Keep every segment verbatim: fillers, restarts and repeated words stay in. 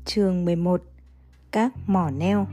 Chương mười một. Các mỏ neo.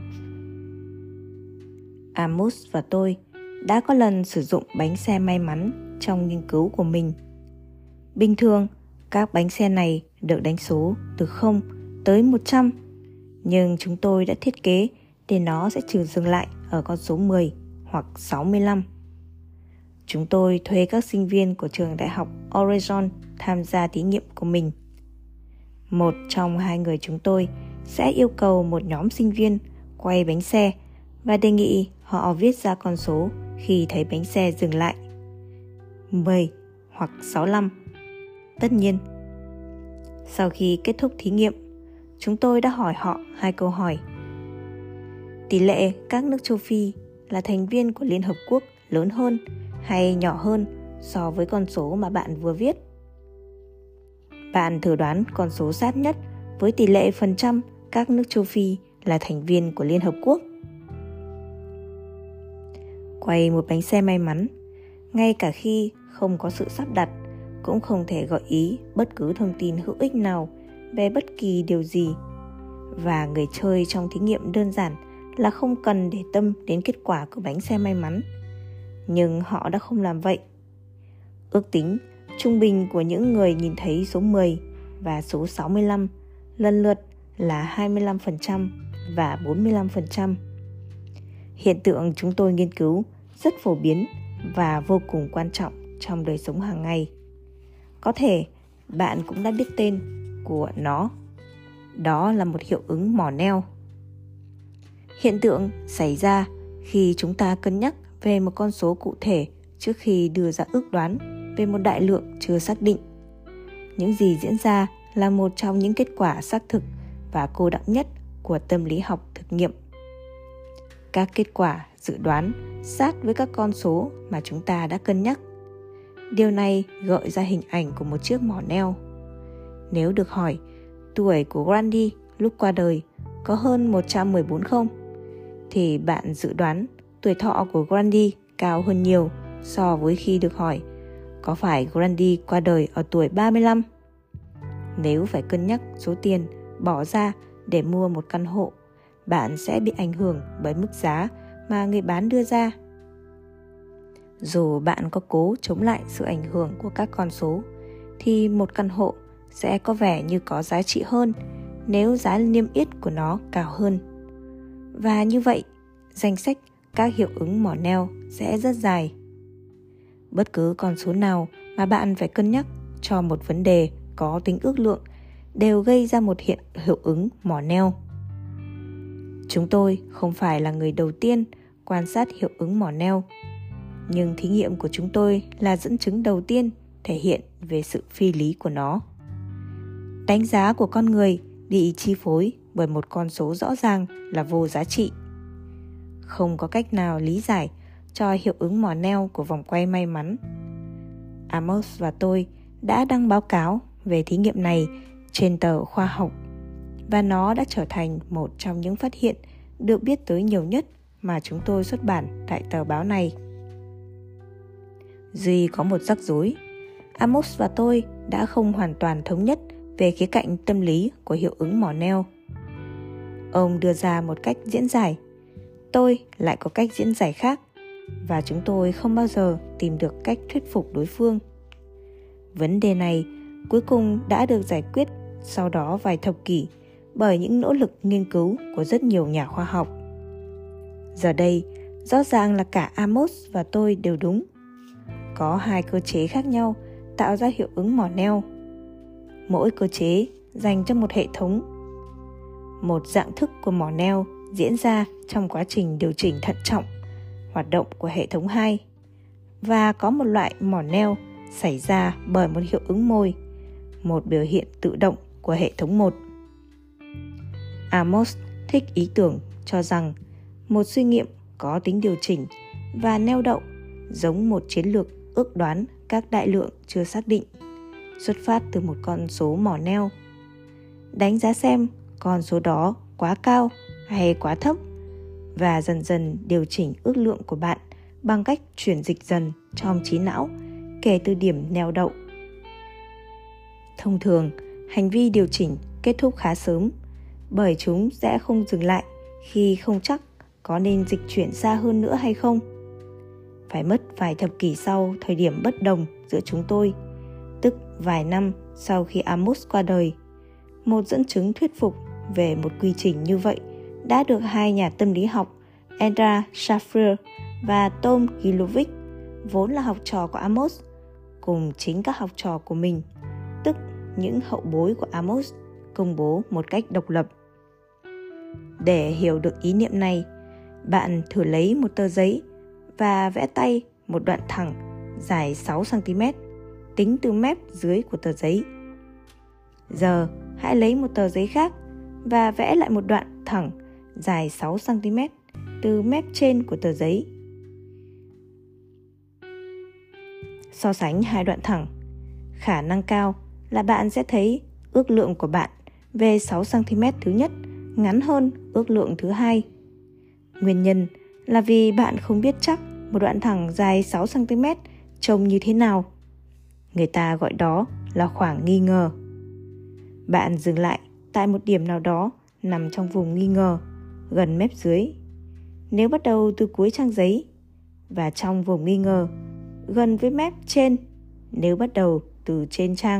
Amos và tôi đã có lần sử dụng bánh xe may mắn trong nghiên cứu của mình. Bình thường, các bánh xe này được đánh số từ không tới một trăm, nhưng chúng tôi đã thiết kế để nó sẽ chỉ dừng lại ở con số mười hoặc sáu mươi lăm. Chúng tôi thuê các sinh viên của trường đại học Oregon tham gia thí nghiệm của mình. Một trong hai người chúng tôi sẽ yêu cầu một nhóm sinh viên quay bánh xe và đề nghị họ viết ra con số khi thấy bánh xe dừng lại, mười hoặc sáu mươi lăm. Tất nhiên, sau khi kết thúc thí nghiệm, chúng tôi đã hỏi họ hai câu hỏi. Tỷ lệ các nước châu Phi là thành viên của Liên Hợp Quốc lớn hơn hay nhỏ hơn so với con số mà bạn vừa viết? Bạn thử đoán con số sát nhất với tỷ lệ phần trăm các nước châu Phi là thành viên của Liên Hợp Quốc. Quay một bánh xe may mắn, ngay cả khi không có sự sắp đặt, cũng không thể gợi ý bất cứ thông tin hữu ích nào về bất kỳ điều gì. Và người chơi trong thí nghiệm đơn giản là không cần để tâm đến kết quả của bánh xe may mắn. Nhưng họ đã không làm vậy. Ước tính trung bình của những người nhìn thấy số mười và số sáu mươi lăm lần lượt là hai mươi lăm phần trăm và bốn mươi lăm phần trăm. Hiện tượng chúng tôi nghiên cứu rất phổ biến và vô cùng quan trọng trong đời sống hàng ngày. Có thể bạn cũng đã biết tên của nó. Đó là một hiệu ứng mỏ neo. Hiện tượng xảy ra khi chúng ta cân nhắc về một con số cụ thể trước khi đưa ra ước đoán về một đại lượng chưa xác định. Những gì diễn ra là một trong những kết quả xác thực và cô đọng nhất của tâm lý học thực nghiệm. Các kết quả dự đoán sát với các con số mà chúng ta đã cân nhắc. Điều này gợi ra hình ảnh của một chiếc mỏ neo. Nếu được hỏi tuổi của Gandhi lúc qua đời có hơn một trăm mười bốn không, thì bạn dự đoán tuổi thọ của Gandhi cao hơn nhiều so với khi được hỏi có phải Gandhi qua đời ở tuổi ba mươi lăm. Nếu phải cân nhắc số tiền bỏ ra để mua một căn hộ, bạn sẽ bị ảnh hưởng bởi mức giá mà người bán đưa ra. Dù bạn có cố chống lại sự ảnh hưởng của các con số, thì một căn hộ sẽ có vẻ như có giá trị hơn nếu giá niêm yết của nó cao hơn. Và như vậy, danh sách các hiệu ứng mỏ neo sẽ rất dài. Bất cứ con số nào mà bạn phải cân nhắc cho một vấn đề có tính ước lượng đều gây ra một hiện hiệu ứng mỏ neo. Chúng tôi không phải là người đầu tiên quan sát hiệu ứng mỏ neo, nhưng thí nghiệm của chúng tôi là dẫn chứng đầu tiên thể hiện về sự phi lý của nó. Đánh giá của con người bị chi phối bởi một con số rõ ràng là vô giá trị. Không có cách nào lý giải cho hiệu ứng mỏ neo của vòng quay may mắn. Amos và tôi đã đăng báo cáo về thí nghiệm này trên tờ khoa học, và nó đã trở thành một trong những phát hiện được biết tới nhiều nhất mà chúng tôi xuất bản tại tờ báo này. Duy có một rắc rối. Amos và tôi đã không hoàn toàn thống nhất về khía cạnh tâm lý của hiệu ứng mỏ neo. Ông đưa ra một cách diễn giải, tôi lại có cách diễn giải khác, và chúng tôi không bao giờ tìm được cách thuyết phục đối phương. Vấn đề này cuối cùng đã được giải quyết sau đó vài thập kỷ bởi những nỗ lực nghiên cứu của rất nhiều nhà khoa học. Giờ đây, rõ ràng là cả Amos và tôi đều đúng. Có hai cơ chế khác nhau tạo ra hiệu ứng mỏ neo. Mỗi cơ chế dành cho một hệ thống. Một dạng thức của mỏ neo diễn ra trong quá trình điều chỉnh thận trọng hoạt động của hệ thống hai, và có một loại mỏ neo xảy ra bởi một hiệu ứng môi, một biểu hiện tự động của hệ thống một. Amos thích ý tưởng cho rằng một suy nghiệm có tính điều chỉnh và neo đậu giống một chiến lược ước đoán các đại lượng chưa xác định, xuất phát từ một con số mỏ neo. Đánh giá xem con số đó quá cao hay quá thấp, và dần dần điều chỉnh ước lượng của bạn bằng cách chuyển dịch dần trong trí não kể từ điểm neo đậu. Thông thường, hành vi điều chỉnh kết thúc khá sớm, bởi chúng sẽ không dừng lại khi không chắc có nên dịch chuyển xa hơn nữa hay không. Phải mất vài thập kỷ sau thời điểm bất đồng giữa chúng tôi, tức vài năm sau khi Amos qua đời, một dẫn chứng thuyết phục về một quy trình như vậy đã được hai nhà tâm lý học Andra Shaffer và Tom Gilovic, vốn là học trò của Amos, cùng chính các học trò của mình, tức những hậu bối của Amos, công bố một cách độc lập. Để hiểu được ý niệm này, bạn thử lấy một tờ giấy và vẽ tay một đoạn thẳng dài sáu xăng ti mét, tính từ mép dưới của tờ giấy. Giờ hãy lấy một tờ giấy khác và vẽ lại một đoạn thẳng dài sáu xăng ti mét từ mép trên của tờ giấy. So sánh hai đoạn thẳng, khả năng cao là bạn sẽ thấy ước lượng của bạn về sáu xăng ti mét thứ nhất ngắn hơn ước lượng thứ hai. Nguyên nhân là vì bạn không biết chắc một đoạn thẳng dài sáu xăng ti mét trông như thế nào. Người ta gọi đó là khoảng nghi ngờ. Bạn dừng lại tại một điểm nào đó nằm trong vùng nghi ngờ, gần mép dưới. Nếu bắt đầu từ cuối trang giấy, và trong vùng nghi ngờ, gần với mép trên, nếu bắt đầu từ trên trang.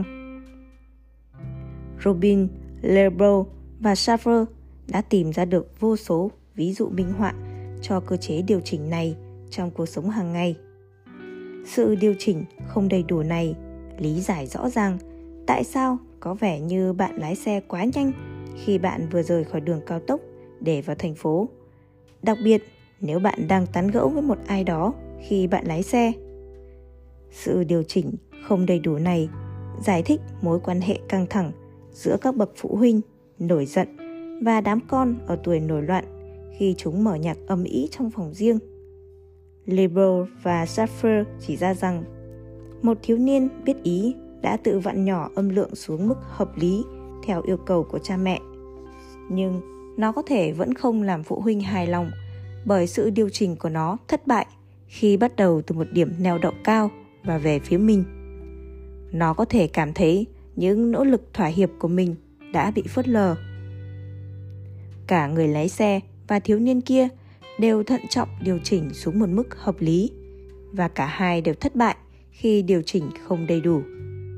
Robin, Lebro và Shaffer đã tìm ra được vô số ví dụ minh họa cho cơ chế điều chỉnh này trong cuộc sống hàng ngày. Sự điều chỉnh không đầy đủ này lý giải rõ ràng tại sao có vẻ như bạn lái xe quá nhanh khi bạn vừa rời khỏi đường cao tốc để vào thành phố, đặc biệt nếu bạn đang tán gẫu với một ai đó khi bạn lái xe. Sự điều chỉnh không đầy đủ này giải thích mối quan hệ căng thẳng giữa các bậc phụ huynh nổi giận và đám con ở tuổi nổi loạn khi chúng mở nhạc ầm ĩ trong phòng riêng. Lebro và Shaffer chỉ ra rằng một thiếu niên biết ý đã tự vặn nhỏ âm lượng xuống mức hợp lý theo yêu cầu của cha mẹ. Nhưng nó có thể vẫn không làm phụ huynh hài lòng bởi sự điều chỉnh của nó thất bại khi bắt đầu từ một điểm neo đậu cao và về phía mình. Nó có thể cảm thấy những nỗ lực thỏa hiệp của mình đã bị phớt lờ. Cả người lái xe và thiếu niên kia đều thận trọng điều chỉnh xuống một mức hợp lý, và cả hai đều thất bại khi điều chỉnh không đầy đủ.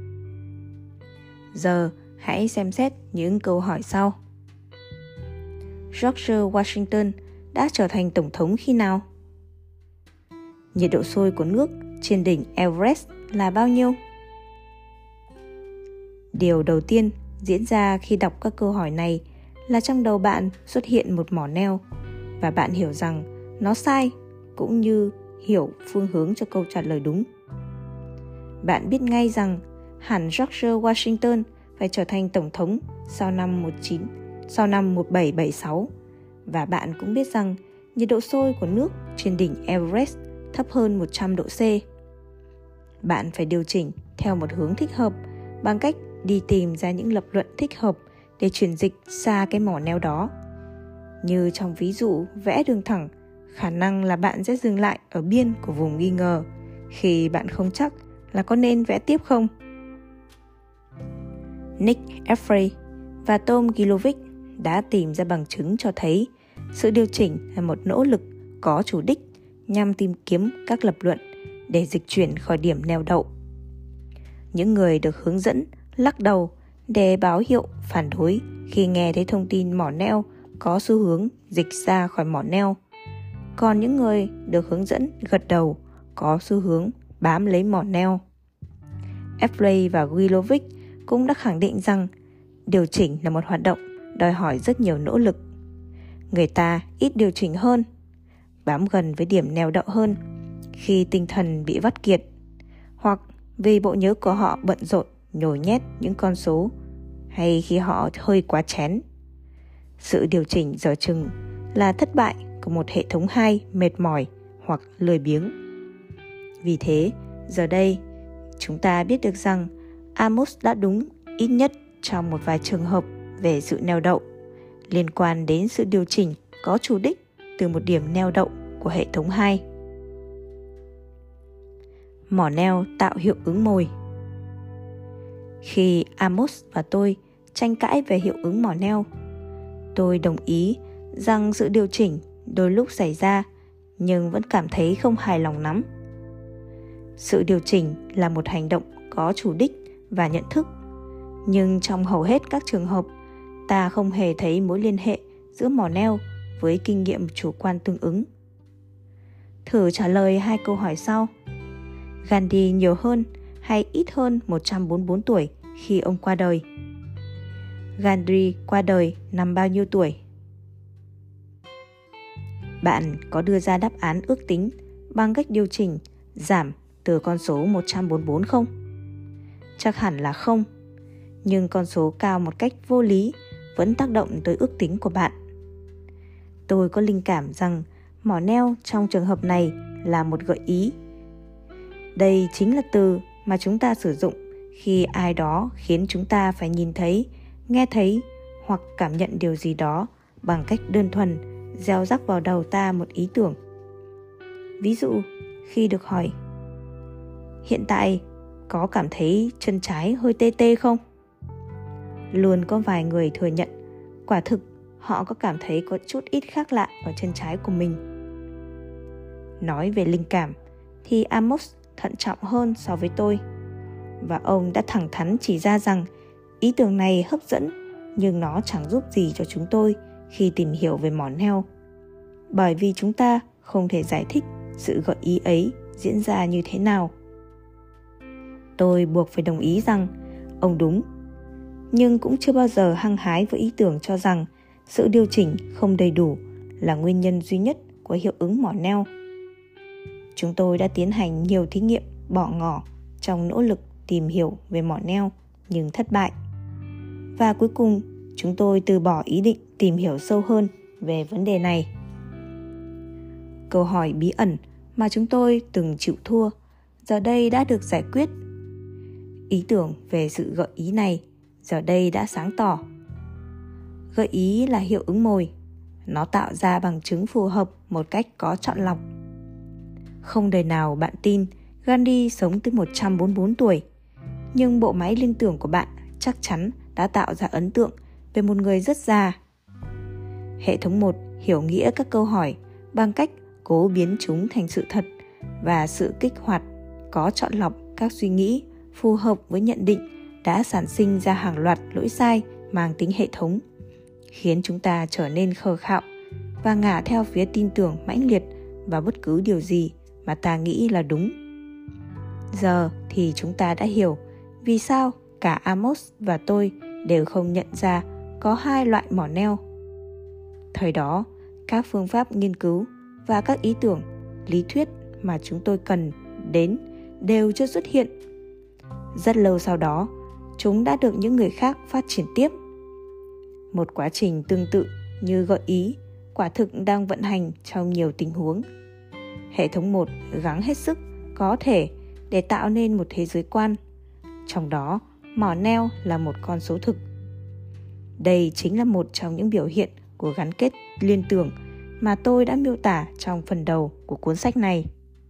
Giờ hãy xem xét những câu hỏi sau. George Washington đã trở thành tổng thống khi nào? Nhiệt độ sôi của nước trên đỉnh Everest là bao nhiêu? Điều đầu tiên diễn ra khi đọc các câu hỏi này là trong đầu bạn xuất hiện một mỏ neo, và bạn hiểu rằng nó sai cũng như hiểu phương hướng cho câu trả lời đúng. Bạn biết ngay rằng hẳn George Washington phải trở thành tổng thống sau năm một chín, sau năm một bảy bảy sáu, và bạn cũng biết rằng nhiệt độ sôi của nước trên đỉnh Everest thấp hơn một trăm độ C. Bạn phải điều chỉnh theo một hướng thích hợp bằng cách đi tìm ra những lập luận thích hợp để chuyển dịch xa cái mỏ neo đó. Như trong ví dụ vẽ đường thẳng, khả năng là bạn sẽ dừng lại ở biên của vùng nghi ngờ khi bạn không chắc là có nên vẽ tiếp không. Nick Effrey và Tom Gilovic đã tìm ra bằng chứng cho thấy sự điều chỉnh là một nỗ lực có chủ đích nhằm tìm kiếm các lập luận để dịch chuyển khỏi điểm neo đậu. Những người được hướng dẫn lắc đầu để báo hiệu phản đối khi nghe thấy thông tin mỏ neo có xu hướng dịch ra khỏi mỏ neo. Còn những người được hướng dẫn gật đầu có xu hướng bám lấy mỏ neo. Effrey và Gilovic cũng đã khẳng định rằng điều chỉnh là một hoạt động đòi hỏi rất nhiều nỗ lực. Người ta ít điều chỉnh hơn, bám gần với điểm neo đậu hơn khi tinh thần bị vắt kiệt, hoặc vì bộ nhớ của họ bận rộn nhồi nhét những con số, hay khi họ hơi quá chén. Sự điều chỉnh dở chừng là thất bại của một hệ thống hai mệt mỏi hoặc lười biếng. Vì thế, giờ đây, chúng ta biết được rằng Amos đã đúng ít nhất trong một vài trường hợp về sự neo đậu liên quan đến sự điều chỉnh có chủ đích từ một điểm neo đậu của hệ thống hai. Mỏ neo tạo hiệu ứng mồi. Khi Amos và tôi tranh cãi về hiệu ứng mỏ neo, Tôi đồng ý rằng sự điều chỉnh đôi lúc xảy ra, nhưng vẫn cảm thấy không hài lòng lắm. Sự điều chỉnh là một hành động có chủ đích và nhận thức, nhưng trong hầu hết các trường hợp, ta không hề thấy mối liên hệ giữa mỏ neo với kinh nghiệm chủ quan tương ứng. Thử trả lời hai câu hỏi sau. Gandhi nhiều hơn hay ít hơn một trăm bốn mươi bốn tuổi khi ông qua đời? Gandhi qua đời năm bao nhiêu tuổi? Bạn có đưa ra đáp án ước tính bằng cách điều chỉnh, giảm từ con số một trăm bốn mươi bốn không? Chắc hẳn là không, nhưng con số cao một cách vô lý vẫn tác động tới ước tính của bạn. Tôi có linh cảm rằng mỏ neo trong trường hợp này là một gợi ý. Đây chính là từ mà chúng ta sử dụng khi ai đó khiến chúng ta phải nhìn thấy, nghe thấy hoặc cảm nhận điều gì đó bằng cách đơn thuần gieo rắc vào đầu ta một ý tưởng. Ví dụ, khi được hỏi, hiện tại có cảm thấy chân trái hơi tê tê không? Luôn có vài người thừa nhận, quả thực họ có cảm thấy có chút ít khác lạ ở chân trái của mình. Nói về linh cảm thì Amos thận trọng hơn so với tôi, và ông đã thẳng thắn chỉ ra rằng ý tưởng này hấp dẫn, nhưng nó chẳng giúp gì cho chúng tôi khi tìm hiểu về mỏ neo, bởi vì chúng ta không thể giải thích sự gợi ý ấy diễn ra như thế nào. Tôi buộc phải đồng ý rằng ông đúng, nhưng cũng chưa bao giờ hăng hái với ý tưởng cho rằng sự điều chỉnh không đầy đủ là nguyên nhân duy nhất của hiệu ứng mỏ neo. Chúng tôi đã tiến hành nhiều thí nghiệm bỏ ngỏ trong nỗ lực tìm hiểu về mỏ neo nhưng thất bại. Và cuối cùng, chúng tôi từ bỏ ý định tìm hiểu sâu hơn về vấn đề này. Câu hỏi bí ẩn mà chúng tôi từng chịu thua giờ đây đã được giải quyết. Ý tưởng về sự gợi ý này giờ đây đã sáng tỏ. Gợi ý là hiệu ứng mồi. Nó tạo ra bằng chứng phù hợp một cách có chọn lọc. Không đời nào bạn tin Gandhi sống tới một trăm bốn mươi bốn tuổi, nhưng bộ máy liên tưởng của bạn chắc chắn đã tạo ra ấn tượng về một người rất già. Hệ thống một hiểu nghĩa các câu hỏi bằng cách cố biến chúng thành sự thật, và sự kích hoạt có chọn lọc các suy nghĩ phù hợp với nhận định đã sản sinh ra hàng loạt lỗi sai mang tính hệ thống, khiến chúng ta trở nên khờ khạo và ngả theo phía tin tưởng mãnh liệt vào bất cứ điều gì mà ta nghĩ là đúng. Giờ thì chúng ta đã hiểu vì sao cả Amos và tôi đều không nhận ra có hai loại mỏ neo. Thời đó, các phương pháp nghiên cứu và các ý tưởng, lý thuyết mà chúng tôi cần đến đều chưa xuất hiện. Rất lâu sau đó, chúng đã được những người khác phát triển tiếp. Một quá trình tương tự như gợi ý quả thực đang vận hành trong nhiều tình huống. Hệ thống một gắng hết sức có thể để tạo nên một thế giới quan, trong đó mỏ neo là một con số thực. Đây chính là một trong những biểu hiện của gắn kết liên tưởng mà tôi đã miêu tả trong phần đầu của cuốn sách này.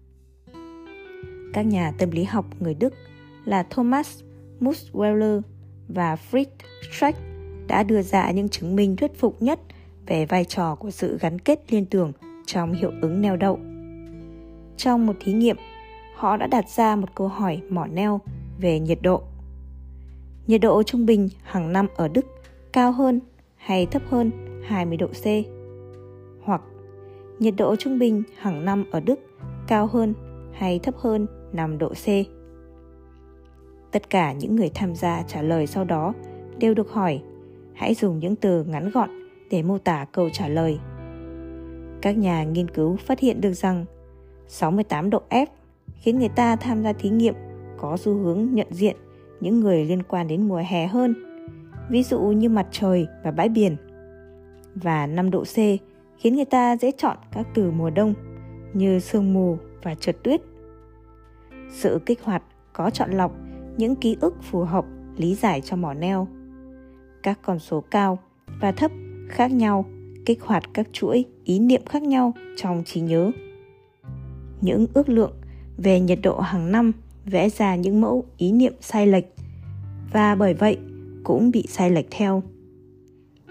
Các nhà tâm lý học người Đức là Thomas Musweller và Fritz Strack đã đưa ra những chứng minh thuyết phục nhất về vai trò của sự gắn kết liên tưởng trong hiệu ứng neo đậu. Trong một thí nghiệm, họ đã đặt ra một câu hỏi mỏ neo về nhiệt độ. Nhiệt độ trung bình hàng năm ở Đức cao hơn hay thấp hơn hai mươi độ C? Hoặc nhiệt độ trung bình hàng năm ở Đức cao hơn hay thấp hơn năm độ C? Tất cả những người tham gia trả lời sau đó đều được hỏi, hãy dùng những từ ngắn gọn để mô tả câu trả lời. Các nhà nghiên cứu phát hiện được rằng sáu mươi tám độ F khiến người ta tham gia thí nghiệm có xu hướng nhận diện những người liên quan đến mùa hè hơn, ví dụ như mặt trời và bãi biển. Và năm độ C khiến người ta dễ chọn các từ mùa đông như sương mù và trượt tuyết. Sự kích hoạt có chọn lọc những ký ức phù hợp lý giải cho mỏ neo. Các con số cao và thấp khác nhau kích hoạt các chuỗi ý niệm khác nhau trong trí nhớ. Những ước lượng về nhiệt độ hàng năm vẽ ra những mẫu ý niệm sai lệch, và bởi vậy cũng bị sai lệch theo.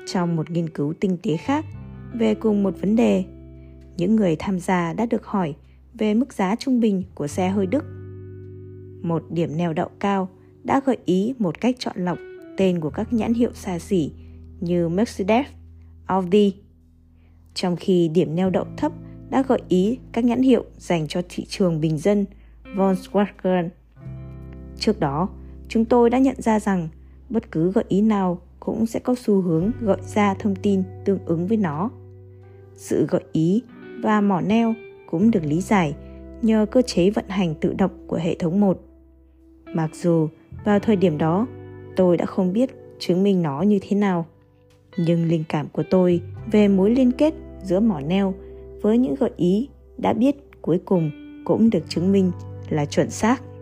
Trong một nghiên cứu tinh tế khác về cùng một vấn đề, những người tham gia đã được hỏi về mức giá trung bình của xe hơi Đức. Một điểm neo đậu cao đã gợi ý một cách chọn lọc tên của các nhãn hiệu xa xỉ như Mercedes, Audi, trong khi điểm neo đậu thấp đã gợi ý các nhãn hiệu dành cho thị trường bình dân Volkswagen. Trước đó, chúng tôi đã nhận ra rằng bất cứ gợi ý nào cũng sẽ có xu hướng gợi ra thông tin tương ứng với nó. Sự gợi ý và mỏ neo cũng được lý giải nhờ cơ chế vận hành tự động của hệ thống một. Mặc dù vào thời điểm đó tôi đã không biết chứng minh nó như thế nào, nhưng linh cảm của tôi về mối liên kết giữa mỏ neo với những gợi ý đã biết cuối cùng cũng được chứng minh là chuẩn xác.